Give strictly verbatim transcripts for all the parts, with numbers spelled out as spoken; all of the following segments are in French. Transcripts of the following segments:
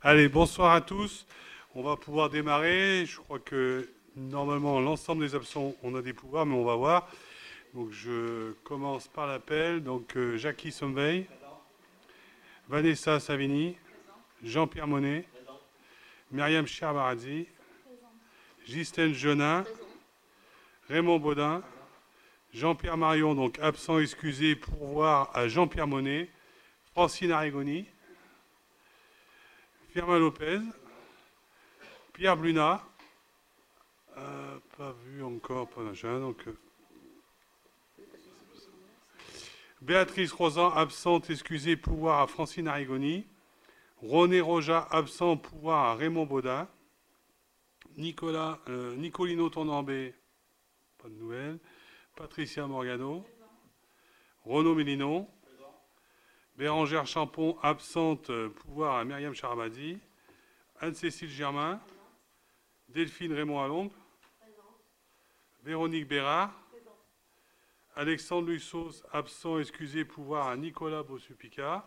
Allez, bonsoir à tous. On va pouvoir démarrer. Je crois que normalement, l'ensemble des absents, on a des pouvoirs, mais on va voir. Donc, je commence par l'appel. Donc, euh, Jackie Sommeil, Vanessa Savini, Jean-Pierre Monet, Myriam Cherbaradzi, Ghislaine Genin, Raymond Baudin, Jean-Pierre Marion, donc absent excusé, pourvoir à Jean-Pierre Monet, Francine Arrigoni, Firmin Lopez, Pierre Bluna, euh, pas vu encore, pas machin, donc euh, Béatrice Rosan, absente, excusée, pouvoir à Francine Arrigoni, René Roja, absent, pouvoir à Raymond Baudin, Nicolas, euh, Nicolino Tondambé, pas de nouvelles, Patricia Morgano, Renaud Mélinon, Bérangère Champon, absente, pouvoir à Myriam Charabadi, Anne-Cécile Germain, Delphine Raymond Alombe, Véronique Bérard, Alexandre Lussos, absent, excusé, pouvoir à Nicolas Bossupica,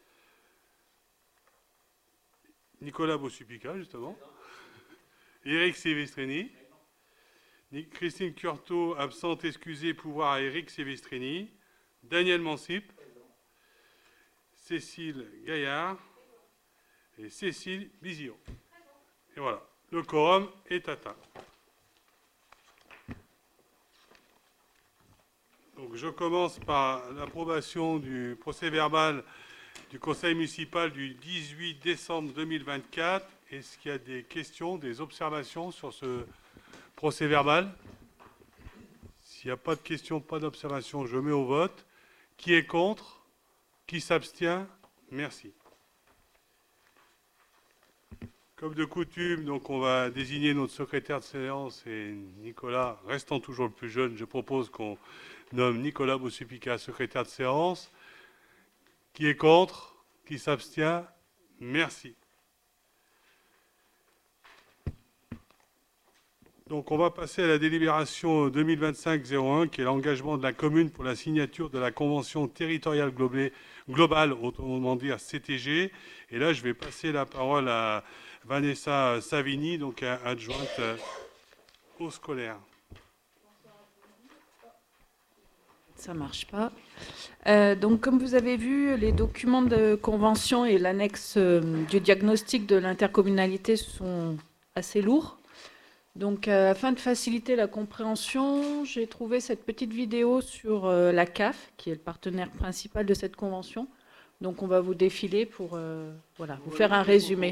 Nicolas Bossupica, justement, Éric Silvestrini, Christine Curto, absente, excusée, pouvoir à Éric Silvestrini, Daniel Mansip, Cécile Gaillard et Cécile Bizillot. Et voilà, le quorum est atteint. Donc je commence par l'approbation du procès-verbal du Conseil municipal du dix-huit décembre deux mille vingt-quatre. Est-ce qu'il y a des questions, des observations sur ce procès-verbal? S'il n'y a pas de questions, pas d'observations, je mets au vote. Qui est contre? Qui s'abstient? Merci. Comme de coutume, donc on va désigner notre secrétaire de séance et Nicolas, restant toujours le plus jeune, je propose qu'on nomme Nicolas Bossupica secrétaire de séance. Qui est contre? Qui s'abstient? Merci. Donc on va passer à la délibération deux mille vingt-cinq zéro un, qui est l'engagement de la commune pour la signature de la convention territoriale globale, autrement dire C T G. Et là, je vais passer la parole à Vanessa Savini, donc adjointe au scolaire. Ça ne marche pas. Euh, donc, comme vous avez vu, les documents de convention et l'annexe euh, du diagnostic de l'intercommunalité sont assez lourds. Donc, euh, afin de faciliter la compréhension, j'ai trouvé cette petite vidéo sur euh, la C A F, qui est le partenaire principal de cette convention. Donc, on va vous défiler pour euh, voilà, vous faire un résumé.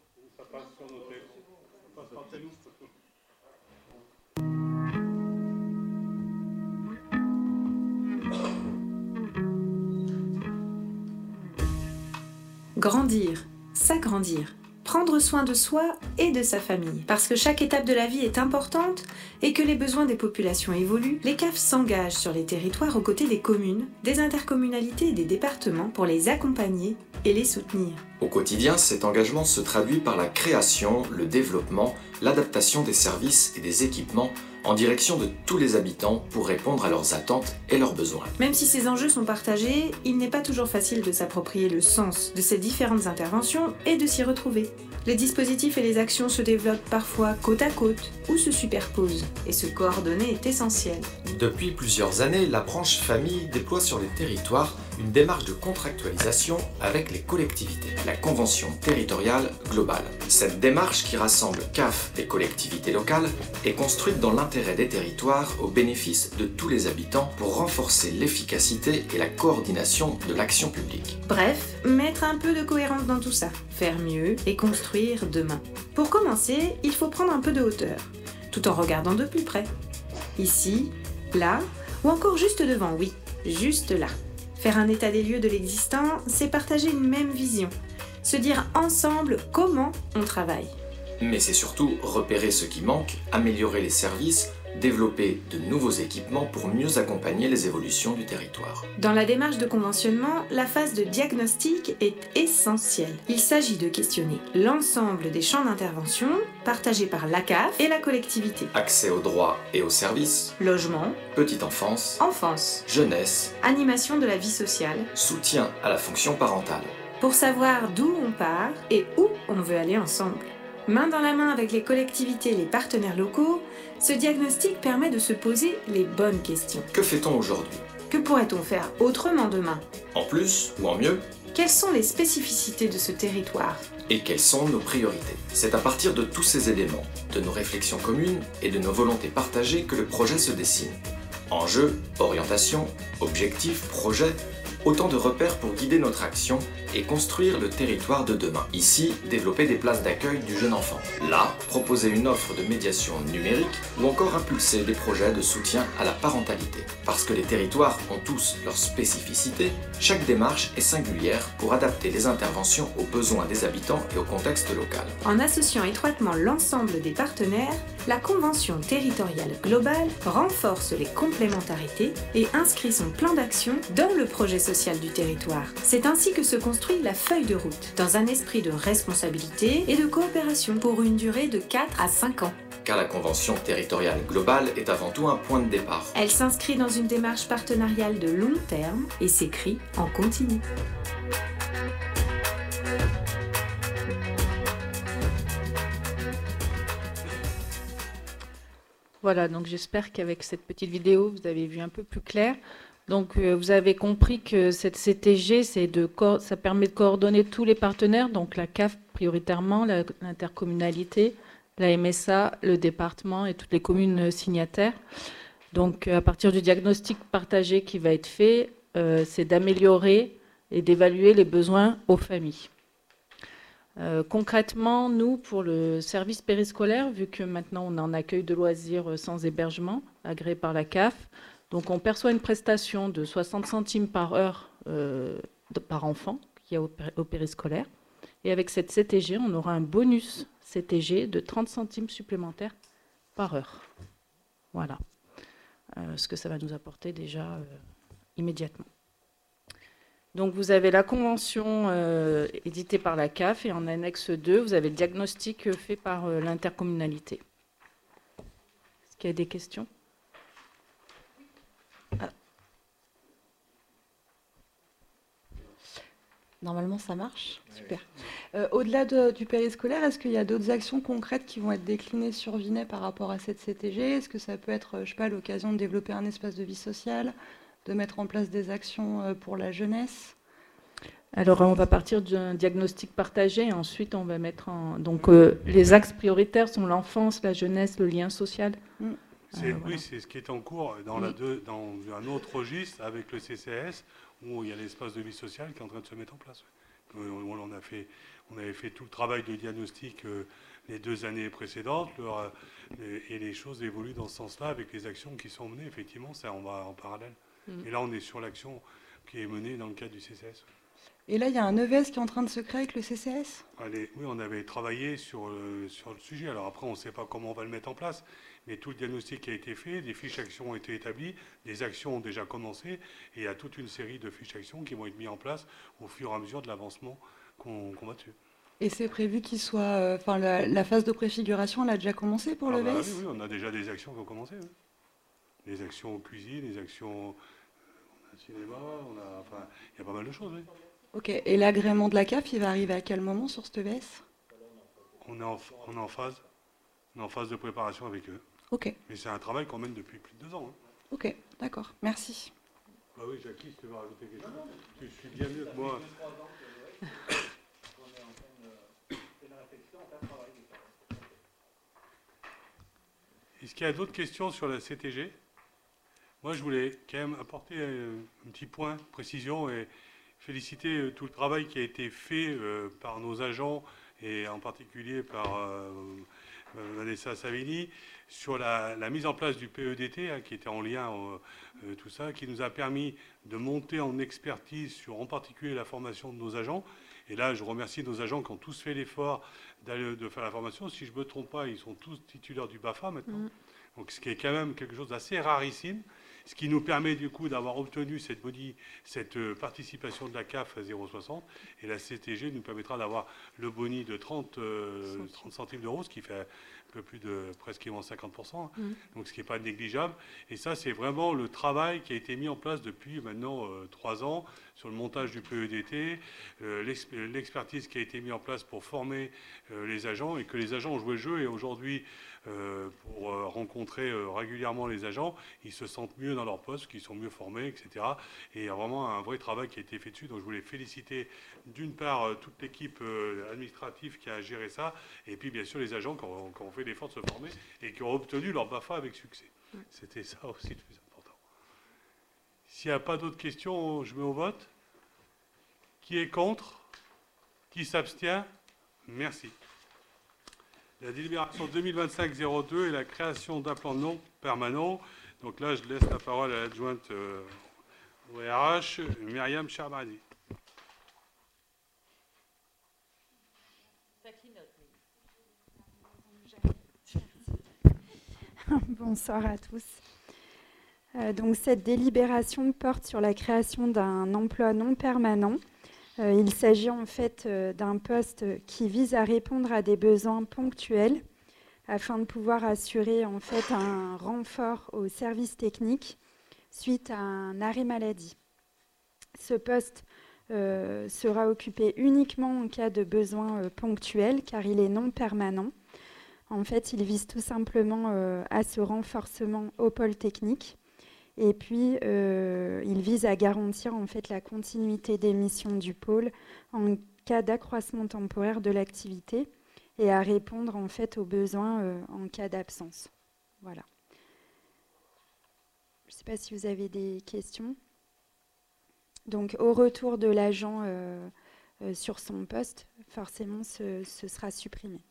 Grandir, s'agrandir, prendre soin de soi et de sa famille. Parce que chaque étape de la vie est importante et que les besoins des populations évoluent, les C A F s'engagent sur les territoires aux côtés des communes, des intercommunalités et des départements pour les accompagner et les soutenir. Au quotidien, cet engagement se traduit par la création, le développement, l'adaptation des services et des équipements en direction de tous les habitants pour répondre à leurs attentes et leurs besoins. Même si ces enjeux sont partagés, il n'est pas toujours facile de s'approprier le sens de ces différentes interventions et de s'y retrouver. Les dispositifs et les actions se développent parfois côte à côte ou se superposent, et se coordonner est essentiel. Depuis plusieurs années, la branche famille déploie sur les territoires une démarche de contractualisation avec les collectivités, la Convention territoriale globale. Cette démarche, qui rassemble C A F et collectivités locales, est construite dans l'intérêt des territoires au bénéfice de tous les habitants pour renforcer l'efficacité et la coordination de l'action publique. Bref, mettre un peu de cohérence dans tout ça, faire mieux et construire demain. Pour commencer, il faut prendre un peu de hauteur, tout en regardant de plus près. Ici, là, ou encore juste devant, oui, juste là. Faire un état des lieux de l'existant, c'est partager une même vision, se dire ensemble comment on travaille. Mais c'est surtout repérer ce qui manque, améliorer les services, développer de nouveaux équipements pour mieux accompagner les évolutions du territoire. Dans la démarche de conventionnement, la phase de diagnostic est essentielle. Il s'agit de questionner l'ensemble des champs d'intervention partagés par l'A C A F et la collectivité. Accès aux droits et aux services, Logement, petite enfance, enfance, jeunesse, animation de la vie sociale. soutien à la fonction parentale. Pour savoir d'où on part et où on veut aller ensemble. Main dans la main avec les collectivités et les partenaires locaux, ce diagnostic permet de se poser les bonnes questions. Que fait-on aujourd'hui? Que pourrait-on faire autrement demain? En plus ou en mieux? Quelles sont les spécificités de ce territoire? Et quelles sont nos priorités? C'est à partir de tous ces éléments, de nos réflexions communes et de nos volontés partagées que le projet se dessine. Enjeux, orientation, objectifs, projets, autant de repères pour guider notre action et construire le territoire de demain. Ici, développer des places d'accueil du jeune enfant. Là, proposer une offre de médiation numérique ou encore impulser des projets de soutien à la parentalité. Parce que les territoires ont tous leurs spécificités, chaque démarche est singulière pour adapter les interventions aux besoins des habitants et au contexte local. En associant étroitement l'ensemble des partenaires, la Convention territoriale globale renforce les complémentarités et inscrit son plan d'action dans le projet social du territoire. C'est ainsi que se construit la feuille de route, dans un esprit de responsabilité et de coopération pour une durée de quatre à cinq ans. Car la Convention territoriale globale est avant tout un point de départ. Elle s'inscrit dans une démarche partenariale de long terme et s'écrit en continu. Voilà, donc j'espère qu'avec cette petite vidéo, vous avez vu un peu plus clair. Donc euh, vous avez compris que cette C T G, c'est de ça permet de coordonner tous les partenaires, donc la C A F prioritairement, la- l'intercommunalité, la M S A, le département et toutes les communes signataires. Donc euh, à partir du diagnostic partagé qui va être fait, euh, c'est d'améliorer et d'évaluer les besoins aux familles. Euh, concrètement, nous, pour le service périscolaire, vu que maintenant on est en accueil de loisirs sans hébergement, agréé par la C A F, donc on perçoit une prestation de soixante centimes par heure euh, de- par enfant qui est au, péri- au périscolaire. Et avec cette C T G, on aura un bonus C T G de trente centimes supplémentaires par heure. Voilà. Euh, ce que ça va nous apporter déjà euh, immédiatement. Donc vous avez la convention euh, éditée par la C A F et en annexe deux, vous avez le diagnostic euh, fait par euh, l'intercommunalité. Est-ce qu'il y a des questions? Ah. Normalement, ça marche. Super. Euh, au-delà de- du périscolaire, est-ce qu'il y a d'autres actions concrètes qui vont être déclinées sur Vinay par rapport à cette C T G? Est-ce que ça peut être, euh, je sais pas, l'occasion de développer un espace de vie sociale, de mettre en place des actions euh, pour la jeunesse? Alors, on va partir d'un diagnostic partagé et ensuite on va mettre en... Donc, euh, les axes prioritaires sont l'enfance, la jeunesse, le lien social. Mm. C'est, Euh, voilà. Oui, c'est ce qui est en cours dans, la deux- dans un autre registre avec le C C S, où il y a l'espace de vie sociale qui est en train de se mettre en place. Euh, On, on a fait, on avait fait tout le travail de diagnostic euh, les deux années précédentes, le- euh, et, et les choses évoluent dans ce sens-là avec les actions qui sont menées. Effectivement, ça, on va en parallèle. Mm. Et là, on est sur l'action qui est menée dans le cadre du C C S. Et là, il y a un E V S qui est en train de se créer avec le C C S? Allez, oui, on avait travaillé sur le, sur le sujet. Alors après, on ne sait pas comment on va le mettre en place, mais tout le diagnostic a été fait, des fiches actions ont été établies, des actions ont déjà commencé, et il y a toute une série de fiches actions qui vont être mises en place au fur et à mesure de l'avancement qu'on qu'on va dessus. Et c'est prévu qu'il soit... euh, Enfin, la, la phase de préfiguration, elle a déjà commencé pour Ah le bah V S? oui, oui, on a déjà des actions qui ont commencé. Oui. Des actions en cuisine, des actions euh, on a un cinéma, on a, enfin, il y a pas mal de choses. Oui. Ok. Et l'agrément de la C A F, il va arriver à quel moment sur ce V S? On est en, on est en phase, on est en phase de préparation avec eux. Ok. Mais c'est un travail qu'on mène depuis plus de deux ans. Hein. Ok. D'accord. Merci. Bah oui, Jackie, si tu veux rajouter quelque chose, tu suis bien mieux que moi. Est-ce qu'il y a d'autres questions sur la C T G? Moi, je voulais quand même apporter euh, un petit point de précision et féliciter euh, tout le travail qui a été fait euh, par nos agents et en particulier par euh, euh, Vanessa Savini sur la, la mise en place du P E D T, hein, qui était en lien, euh, euh, tout ça, qui nous a permis de monter en expertise sur en particulier la formation de nos agents. Et là, je remercie nos agents qui ont tous fait l'effort d'aller- de faire la formation. Si je ne me trompe pas, ils sont tous titulaires du B A F A maintenant. Mm. Donc, ce qui est quand même quelque chose d'assez rarissime. Ce qui nous permet du coup d'avoir obtenu cette, boni, cette euh, participation de la C A F à zéro virgule soixante. Et la C T G nous permettra d'avoir le boni de trente, euh, trente centimes d'euros, ce qui fait un peu plus de presque cinquante pour cent. Hein. Mm. Donc ce qui n'est pas négligeable. Et ça, c'est vraiment le travail qui a été mis en place depuis maintenant euh, trois ans sur le montage du P E D T, euh, l'expertise qui a été mise en place pour former euh, les agents et que les agents ont joué le jeu. Et aujourd'hui, euh, pour euh, rencontrer euh, régulièrement les agents, ils se sentent mieux dans leur poste, qu'ils sont mieux formés, et cetera. Et il y a vraiment un vrai travail qui a été fait dessus. Donc je voulais féliciter d'une part euh, toute l'équipe euh, administrative qui a géré ça, et puis bien sûr les agents qui ont, qui ont fait l'effort de se former et qui ont obtenu leur B A F A avec succès. C'était ça aussi le plus important. S'il n'y a pas d'autres questions, je mets au vote. Qui est contre? Qui s'abstient? Merci. La délibération deux mille vingt-cinq zéro deux et la création d'un plan non permanent. Donc là, je laisse la parole à l'adjointe euh, au R H, Myriam Charbani. Bonsoir à tous. Euh, donc cette délibération porte sur la création d'un emploi non permanent. Euh, il s'agit en fait euh, d'un poste qui vise à répondre à des besoins ponctuels afin de pouvoir assurer en fait un renfort au service technique suite à un arrêt maladie. Ce poste euh, sera occupé uniquement en cas de besoin euh, ponctuel car il est non permanent. En fait, il vise tout simplement euh, à ce renforcement au pôle technique. Et puis, euh, il vise à garantir en fait la continuité des missions du pôle en cas d'accroissement temporaire de l'activité et à répondre en fait aux besoins euh, en cas d'absence. Voilà. Je ne sais pas si vous avez des questions. Donc, au retour de l'agent euh, euh, sur son poste, forcément, ce, ce sera supprimé.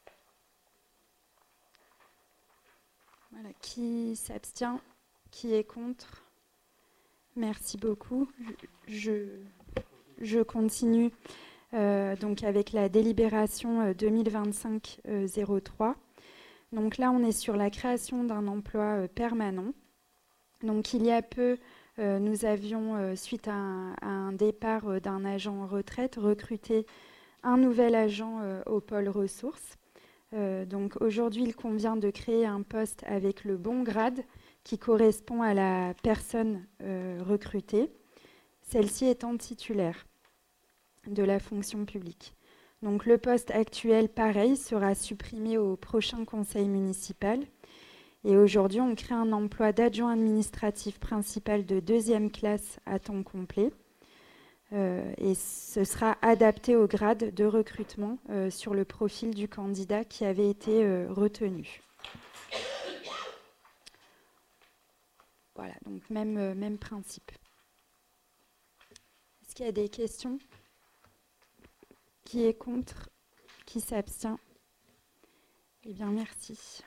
Voilà. Qui s'abstient? Qui est contre? Merci beaucoup. Je, je continue euh, donc avec la délibération deux mille vingt-cinq zéro trois. Donc là, on est sur la création d'un emploi euh, permanent. Donc il y a peu, euh, nous avions, euh, suite à un, à un départ euh, d'un agent en retraite, recruté un nouvel agent euh, au pôle ressources. Euh, donc aujourd'hui, il convient de créer un poste avec le bon grade qui correspond à la personne euh, recrutée, celle-ci étant titulaire de la fonction publique. Donc le poste actuel, pareil, sera supprimé au prochain conseil municipal. Et aujourd'hui, on crée un emploi d'adjoint administratif principal de deuxième classe à temps complet. Euh, et ce sera adapté au grade de recrutement euh, sur le profil du candidat qui avait été euh, retenu. Voilà, donc même, euh, même principe. Est-ce qu'il y a des questions? Qui est contre? Qui s'abstient? Eh bien, merci.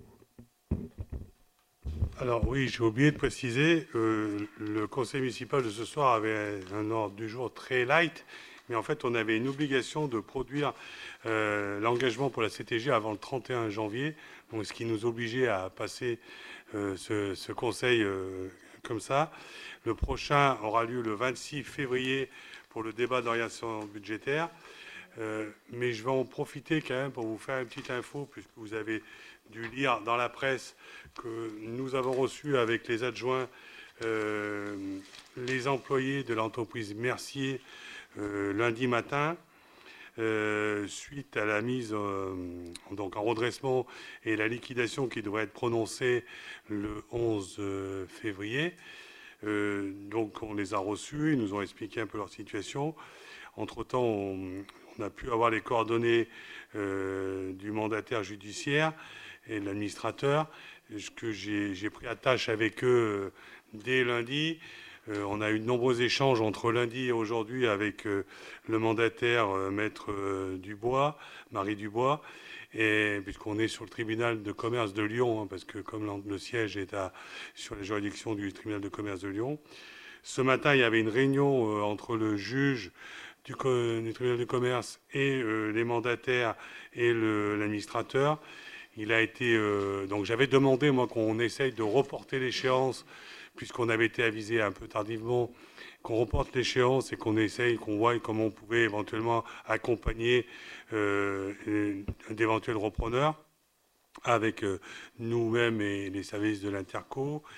Alors oui, j'ai oublié de préciser, euh, le conseil municipal de ce soir avait un ordre du jour très light, mais en fait on avait une obligation de produire euh, l'engagement pour la C T G avant le trente et un janvier, donc ce qui nous obligeait à passer euh, ce, ce conseil euh, comme ça. Le prochain aura lieu le vingt-six février pour le débat d'orientation budgétaire, euh, mais je vais en profiter quand même pour vous faire une petite info, puisque vous avez dû lire dans la presse que nous avons reçu avec les adjoints euh, les employés de l'entreprise Mercier euh, lundi matin, euh, suite à la mise euh, donc en redressement et la liquidation qui devrait être prononcée le onze février. Euh, donc on les a reçus, ils nous ont expliqué un peu leur situation. Entre-temps, on, on a pu avoir les coordonnées euh, du mandataire judiciaire et de l'administrateur, que j'ai pris à tâche avec eux dès lundi. Euh, on a eu de nombreux échanges entre lundi et aujourd'hui avec euh, le mandataire euh, maître euh, Dubois, Marie Dubois, et puisqu'on est sur le tribunal de commerce de Lyon, hein, parce que comme le siège est à, sur la juridiction du tribunal de commerce de Lyon. Ce matin, il y avait une réunion euh, entre le juge du, du tribunal de commerce et euh, les mandataires et l'administrateur. Il a été euh, donc j'avais demandé moi qu'on essaye de reporter l'échéance puisqu'on avait été avisé un peu tardivement, qu'on reporte l'échéance et qu'on essaye, qu'on voie comment on pouvait éventuellement accompagner euh, d'éventuels repreneurs avec euh, nous-mêmes et les services de l'Interco.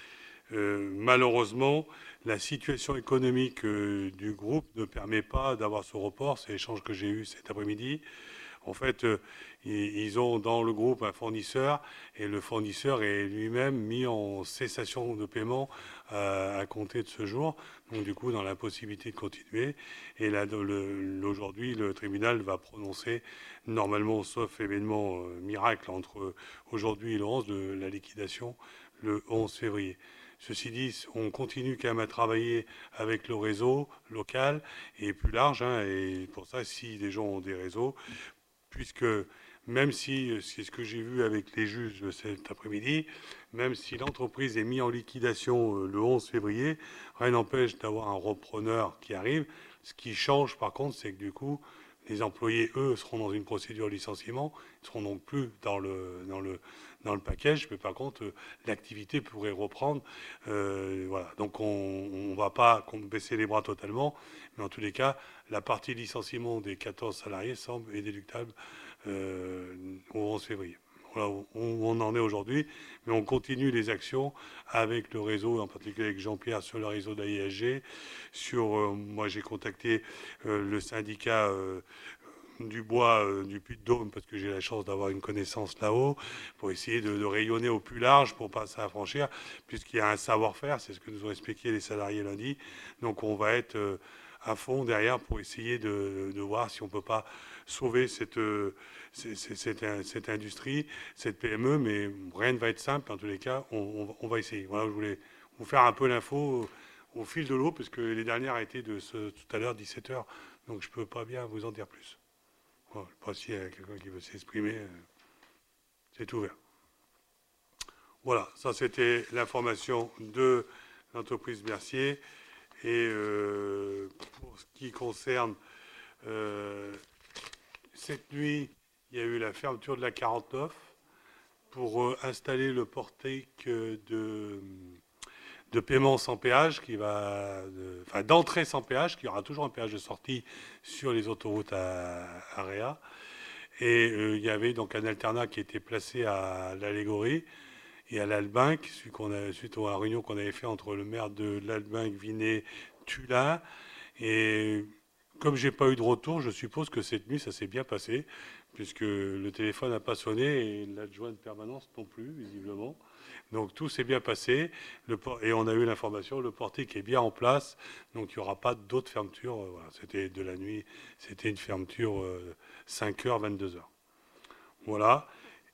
euh, malheureusement, la situation économique euh, du groupe ne permet pas d'avoir ce report. C'est l'échange que j'ai eu cet après-midi. En fait, euh, ils ont dans le groupe un fournisseur et le fournisseur est lui-même mis en cessation de paiement à, à compter de ce jour. Donc du coup, dans l'impossibilité de continuer. Et là, le, aujourd'hui, le tribunal va prononcer, normalement, sauf événement euh, miracle, entre aujourd'hui et le onze, de la liquidation le onze février. Ceci dit, on continue quand même à travailler avec le réseau local et plus large. Hein, et pour ça, si les gens ont des réseaux, puisque même si, c'est ce que j'ai vu avec les juges cet après-midi, même si l'entreprise est mise en liquidation le onze février, rien n'empêche d'avoir un repreneur qui arrive. Ce qui change par contre, c'est que du coup, les employés, eux, seront dans une procédure de licenciement, ils ne seront donc plus dans le, dans le, dans le package, mais par contre, l'activité pourrait reprendre. Euh, voilà. Donc on ne va pas baisser les bras totalement, mais en tous les cas, la partie licenciement des quatorze salariés semble déductible euh, au onze février. Voilà où on en est aujourd'hui, mais on continue les actions avec le réseau, en particulier avec Jean-Pierre sur le réseau d'A I S G. Sur, euh, moi, j'ai contacté euh, le syndicat euh, du bois euh, du Puy-de-Dôme, parce que j'ai la chance d'avoir une connaissance là-haut, pour essayer de, de rayonner au plus large, pour pas s'affranchir, puisqu'il y a un savoir-faire, c'est ce que nous ont expliqué les salariés lundi. Donc on va être euh, à fond derrière pour essayer de, de voir si on peut pas sauver cette, cette, cette, cette industrie, cette P M E, mais rien ne va être simple. En tous les cas, on, on va essayer. Voilà, je voulais vous faire un peu l'info au fil de l'eau, parce que les dernières étaient de ce, tout à l'heure, dix-sept heures, donc je ne peux pas bien vous en dire plus. Voilà, je ne sais pas s'il y a quelqu'un qui veut s'exprimer, c'est ouvert. Voilà, ça c'était l'information de l'entreprise Mercier. Et euh, pour ce qui concerne euh, cette nuit, il y a eu la fermeture de la quarante-neuf pour euh, installer le portique de, de paiement sans péage, qui va, de, enfin d'entrée sans péage, qui aura toujours un péage de sortie sur les autoroutes à, à Réa. Et euh, il y avait donc un alternat qui était placé à l'Allégorie et à l'Albinque, suite, qu'on a, suite à la réunion qu'on avait fait entre le maire de l'Albinque, Vinet, Tulin. Et comme j'ai pas eu de retour, je suppose que cette nuit, ça s'est bien passé, puisque le téléphone n'a pas sonné et l'adjoint de permanence non plus, visiblement. Donc tout s'est bien passé. Le, et on a eu l'information, le portique est bien en place, donc il n'y aura pas d'autres fermetures. Voilà, c'était de la nuit, c'était une fermeture euh, cinq heures, vingt-deux heures. Voilà.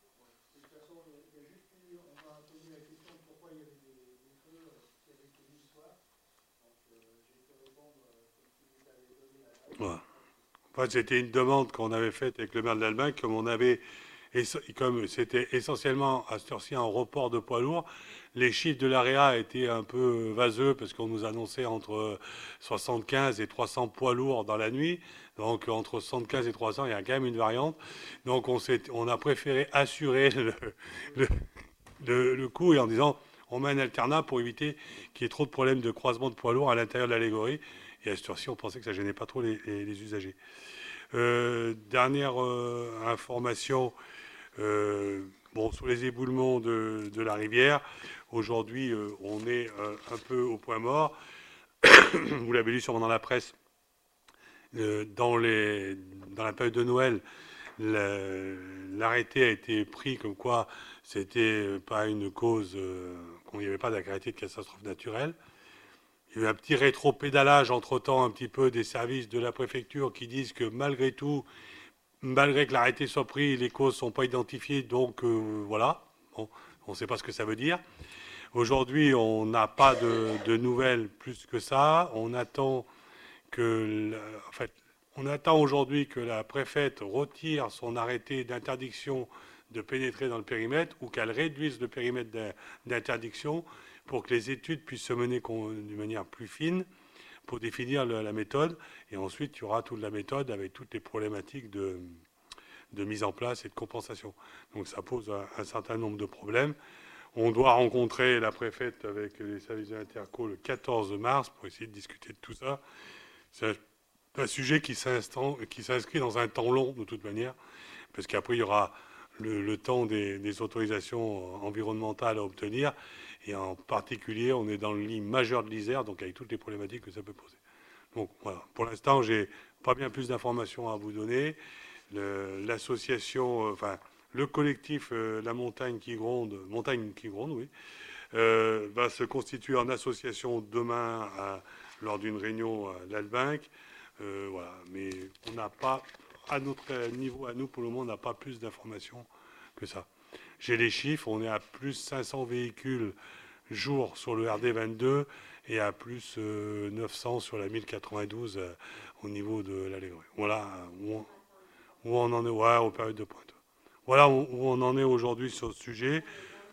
Voilà. Enfin, c'était une demande qu'on avait faite avec le maire de l'Albinque, comme on avait, comme c'était essentiellement à cette heure-ci un report de poids lourds, les chiffres de l'A R E A étaient un peu vaseux parce qu'on nous annonçait entre soixante-quinze et trois cents poids lourds dans la nuit. Donc entre soixante-quinze et trois cents, il y a quand même une variante. Donc on, on a préféré assurer le, le, le, le coût et en disant on met un alternat pour éviter qu'il y ait trop de problèmes de croisement de poids lourds à l'intérieur de l'Allégorie. Et à cette heure-ci, on pensait que ça ne gênait pas trop les, les, les usagers. Euh, dernière euh, information, euh, bon, sur les éboulements de, de la rivière. Aujourd'hui, euh, on est euh, un peu au point mort. Vous l'avez lu sûrement dans la presse. Euh, dans, les, dans la période de Noël, l'arrêté a été pris comme quoi c'était pas une cause, euh, qu'il n'y avait pas d'arrêté de catastrophe naturelle. Il y a eu un petit rétro-pédalage entre-temps un petit peu des services de la préfecture qui disent que malgré tout, malgré que l'arrêté soit pris, les causes ne sont pas identifiées, donc euh, voilà, bon, on ne sait pas ce que ça veut dire. Aujourd'hui, on n'a pas de, de nouvelles plus que ça. On attend que, en fait, on attend aujourd'hui que la préfète retire son arrêté d'interdiction de pénétrer dans le périmètre ou qu'elle réduise le périmètre d'interdiction pour que les études puissent se mener d'une manière plus fine pour définir le, la méthode. Et ensuite, il y aura toute la méthode avec toutes les problématiques de, de mise en place et de compensation. Donc ça pose un, un certain nombre de problèmes. On doit rencontrer la préfète avec les services de l'Interco le quatorze mars pour essayer de discuter de tout ça. C'est un sujet qui s'inscrit dans un temps long de toute manière, parce qu'après il y aura le, le temps des, des autorisations environnementales à obtenir. Et en particulier, on est dans le lit majeur de l'Isère, donc avec toutes les problématiques que ça peut poser. Donc voilà, pour l'instant, j'ai pas bien plus d'informations à vous donner. L'association, euh, enfin, le collectif euh, La Montagne qui gronde, Montagne qui gronde, oui, euh, va se constituer en association demain à, lors d'une réunion à l'Albinc. Euh, voilà, mais on n'a pas, à notre niveau, à nous, pour le moment, on n'a pas plus d'informations que ça. J'ai les chiffres, on est à plus cinq cents véhicules jour sur le R D vingt-deux et à plus euh, neuf cents sur la mille quatre-vingt-douze euh, au niveau de l'Allègre. Voilà où on, où on en est, ouais, aux périodes de pointe. Voilà où, où on en est aujourd'hui sur ce sujet.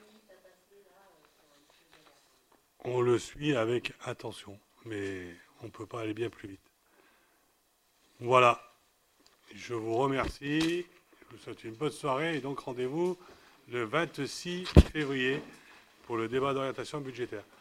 On le suit avec attention, mais on ne peut pas aller bien plus vite. Voilà. Je vous remercie. Je vous souhaite une bonne soirée et donc rendez-vous le vingt-six février pour le débat d'orientation budgétaire.